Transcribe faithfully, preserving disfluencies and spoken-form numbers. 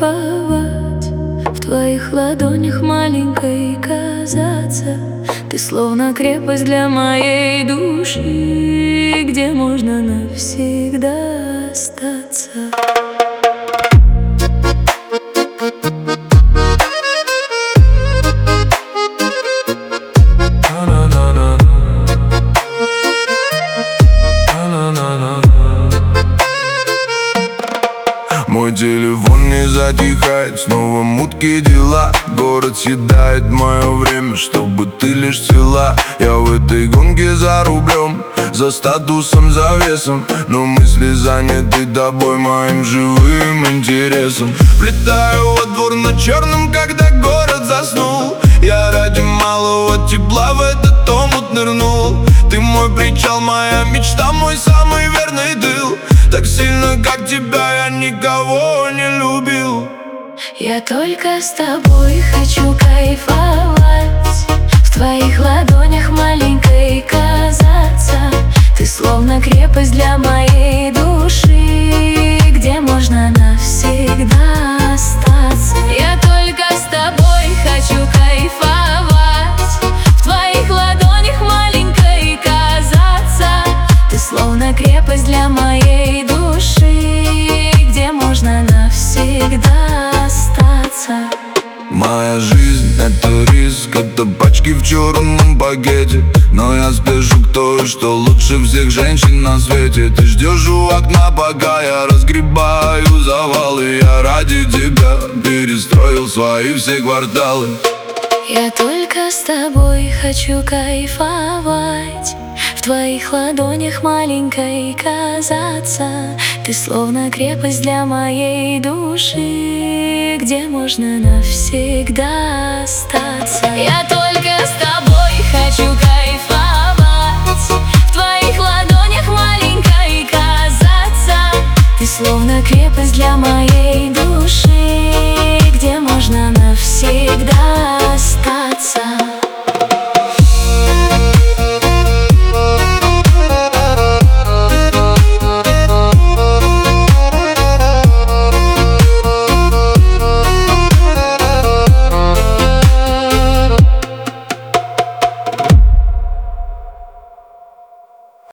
кайфовать, в твоих ладонях маленькой казаться. Ты словно крепость для моей души, где можно навсегда остаться. Мой телефон не затихает, снова мутки дела. Город съедает мое время, чтобы ты лишь цела. Я в этой гонке за рублем, за статусом, за весом, но мысли заняты тобой, моим живым интересом. Влетаю во двор на черном, когда город заснул. Я ради малого тепла в этот омут нырнул. Ты мой причал, моя мечта, мой самый верный тыл. Так сильно, как тебя, я никого не любил. Я только с тобой хочу кайфовать, в твоих ладонях маленькой казаться. Ты словно крепость для моей души, где можно навсегда остаться. Я только с тобой хочу кайфовать, в твоих ладонях маленькой казаться. Ты словно крепость для моей души, где можно навсегда остаться. Моя жизнь — это риск, это пачки в черном пакете. Но я спешу к той, что лучше всех женщин на свете. Ты ждешь у окна, пока я разгребаю завалы. Я ради тебя перестроил свои все кварталы. Я только с тобой хочу кайфовать, в твоих ладонях маленькой казаться. Ты словно крепость для моей души, где можно навсегда остаться. Я только с тобой хочу кайфовать, в твоих ладонях маленькой казаться. Ты словно крепость для моей души, где можно навсегда остаться.